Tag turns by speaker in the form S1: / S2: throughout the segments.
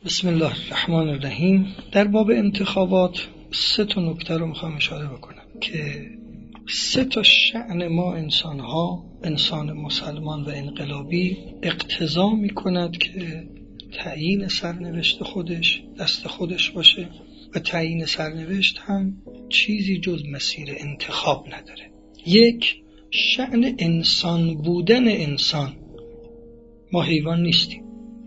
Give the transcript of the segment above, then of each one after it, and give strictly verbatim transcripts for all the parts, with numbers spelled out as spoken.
S1: بسم الله الرحمن الرحیم. در باب انتخابات سه تا نکته رو میخوام اشاره بکنم که سه تا شأن ما انسان ها، انسان مسلمان و انقلابی اقتضا میکند که تعیین سرنوشت خودش دست خودش باشه و تعیین سرنوشت هم چیزی جز مسیر انتخاب نداره. یک، شأن انسان بودن انسان. ما حیوان نیستیم،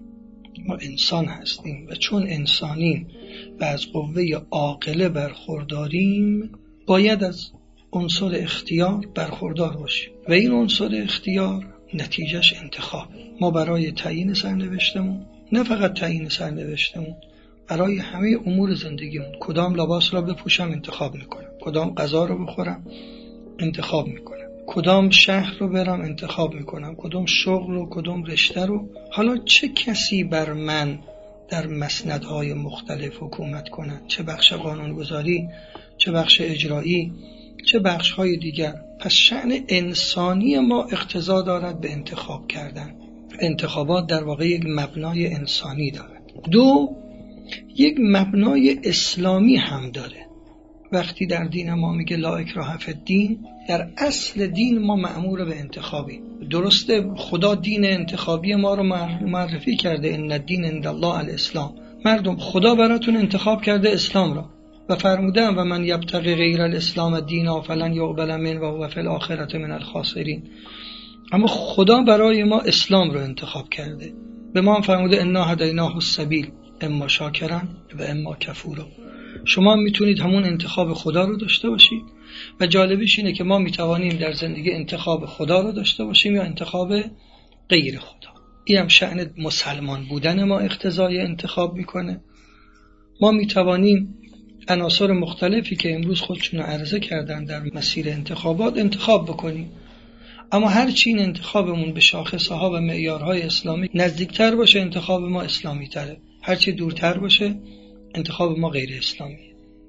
S1: ما انسان هستیم و چون انسانیم و از قوه عاقله برخورداریم باید از عنصر اختیار برخوردار باشیم و این عنصر اختیار نتیجهش انتخاب. ما برای تعیین سرنوشتمون، نه فقط تعیین سرنوشتمون، برای همه امور زندگیمون، کدام لباس را بپوشم انتخاب میکنم، کدام غذا رو بخورم انتخاب میکنم، کدام شهر رو برم انتخاب میکنم، کدام شغل رو، کدام رشته رو. حالا چه کسی بر من در مسندهای مختلف حکومت کند، چه بخش قانونگذاری، چه بخش اجرایی، چه بخش‌های دیگر. پس شأن انسانی ما اقتضا دارد به انتخاب کردن. انتخابات در واقع یک مبنای انسانی دارد. دو، یک مبنای اسلامی هم داره. وقتی در دین ما میگه لا اکراه فی الدین، در اصل دین ما مأمور به انتخابی. درسته خدا دین انتخابی ما رو معرفی کرده، ان الدین عند الله الاسلام. مردم خدا براتون انتخاب کرده اسلام را و فرمودن و من یبتغی غیر الاسلام دینا فلن یقبل منه و هو فی الاخره من الخاسرین. اما خدا برای ما اسلام رو انتخاب کرده. به ما فرموده انا هدیناه السبیل اما شاکرا و اما کفورا. شما میتونید همون انتخاب خدا رو داشته باشید و جالبیش اینه که ما میتوانیم در زندگی انتخاب خدا رو داشته باشیم یا انتخاب غیر خدا. این هم شأن مسلمان بودن ما اقتضای انتخاب میکنه. ما میتوانیم عناصر مختلفی که امروز خودشون عرضه کردن در مسیر انتخابات انتخاب بکنیم، اما هر چی این انتخابمون به شاخصه ها و معیارهای اسلامی نزدیکتر باشه انتخاب ما اسلامی تره، هر چی دورتر باشه انتخاب ما غیر اسلامی.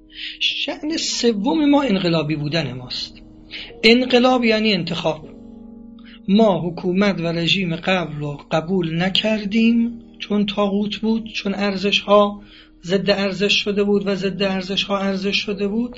S1: شأن سوم ما انقلابی بودن ماست. انقلاب یعنی انتخاب. ما حکومت و رژیم قبل رو قبول نکردیم چون طاغوت بود، چون ارزش ها ضد ارزش شده بود و ضد ارزش ها ارزش شده بود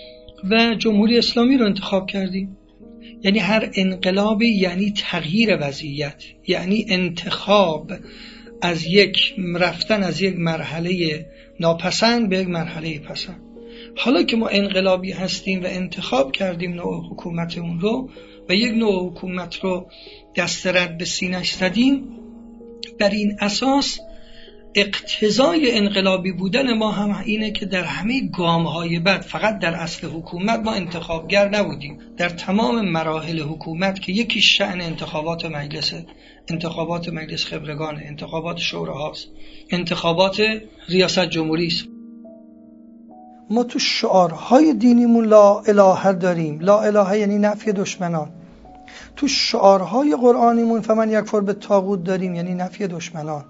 S1: و جمهوری اسلامی رو انتخاب کردیم. یعنی هر انقلابی یعنی تغییر وضعیت، یعنی انتخاب از یک رفتن از یک مرحله ناپسند به یک مرحله پسند. حالا که ما انقلابی هستیم و انتخاب کردیم نوع حکومتمون رو و یک نوع حکومت رو دست رد به سینه‌اش زدیم، بر این اساس اقتضای انقلابی بودن ما هم اینه که در همه گام‌های بعد، فقط در اصل حکومت ما انتخابگر نبودیم، در تمام مراحل حکومت که یکی شأن انتخابات مجلسه، انتخابات مجلس خبرگان، انتخابات شوراهاست، انتخابات ریاست جمهوری است. ما تو شعارهای دینیمون لا اله داریم. لا اله یعنی نفی دشمنان. تو شعارهای قرآنیمون فمن یکفر بالطاغوت داریم، یعنی نفی دشمنان.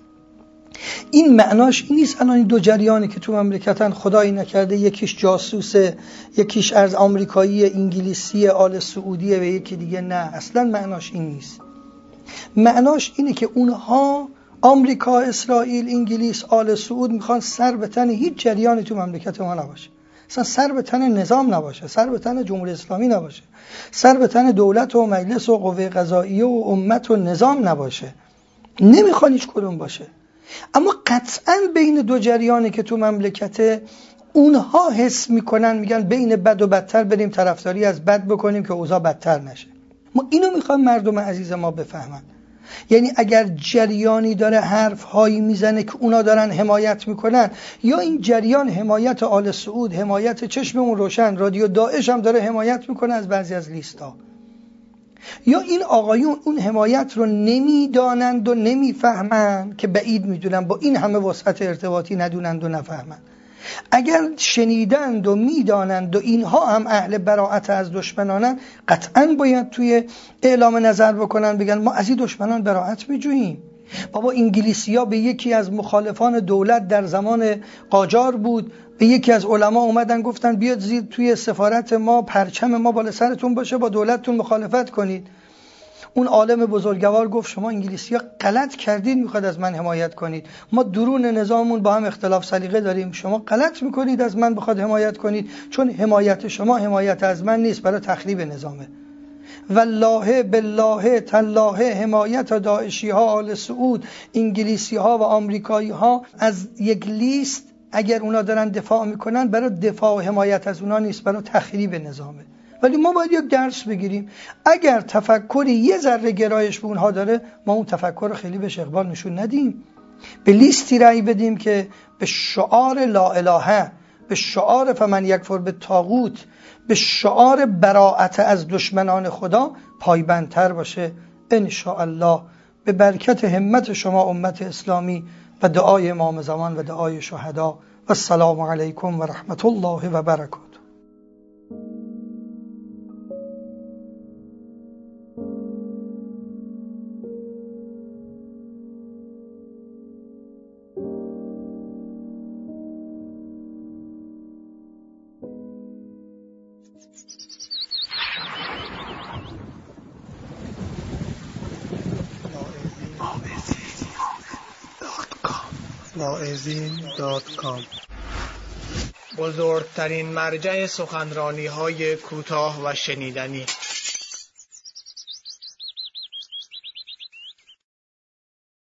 S1: این معناش این نیست الان دو جریانی که تو مملکتن خدایی نکرده یکیش جاسوسه، یکیش از آمریکایی، انگلیسی، آل سعودیه و یکی دیگه. نه، اصلا معناش این نیست. معناش اینه که اونها آمریکا، اسرائیل، انگلیس، آل سعود میخوان سر به تن هیچ جریانی تو مملکت ما نباشه. اصلا سر به تن نظام نباشه، سر به تن جمهوری اسلامی نباشه، سر به تن دولت و مجلس و قوه قضاییه و امت و نظام نباشه. نمیخوان هیچ کدوم باشه. اما قطعاً بین دو جریانی که تو مملکت اونها حس میکنن، میگن بین بد و بدتر بریم طرفداری از بد بکنیم که اوضاع بدتر نشه. ما اینو میخوام مردم عزیز ما بفهمن. یعنی اگر جریانی داره حرف هایی میزنه که اونا دارن حمایت میکنن، یا این جریان حمایت آل سعود، حمایت چشممون روشن، رادیو داعش هم داره حمایت میکنه از بعضی از لیستا، یا این آقایون اون حمایت رو نمیدانند و نمیفهمند که بعید میدونن با این همه وسعت ارتباطی ندونند و نفهمند. اگر شنیدند و میدانند و اینها هم اهل براءت از دشمنانن، قطعاً باید توی اعلام نظر بکنن، بگن ما از این دشمنان براءت میجوییم. بابا انگلیسی‌ها به یکی از مخالفان دولت در زمان قاجار بود، به یکی از علما اومدن گفتن بیاد زیر توی سفارت ما پرچم ما بالا سرتون باشه، با دولتتون مخالفت کنید. اون عالم بزرگوار گفت شما انگلیسی‌ها غلط کردید، میخواد از من حمایت کنید. ما درون نظاممون با هم اختلاف سلیقه داریم، شما غلط میکنید از من بخواد حمایت کنید، چون حمایت شما حمایت از من نیست، برای تخریب نظامه. والله بالله تالله حمایت داعشی ها، آل سعود، انگلیسی ها و آمریکایی ها از یک لیست اگر اونا دارن دفاع میکنن، برای دفاع و حمایت از اونا نیست، برای تخریب نظامه. ولی ما باید یک درس بگیریم. اگر تفکری یه ذره گرایش به اونها داره، ما اون تفکر رو خیلی بهش اقبال نشون ندیم، به لیستی رأی بدیم که به شعار لا الهه، به شعار فمن یکفر به طاغوت، به شعار براءت از دشمنان خدا پایبندتر باشه. ان شاء الله به برکت همت شما امت اسلامی و دعای امام زمان و دعای شهدا. و السلام علیکم و رحمت الله و برکاته.
S2: واعظین دات کام بزرگترین مرجع سخنرانی های کوتاه و شنیدنی.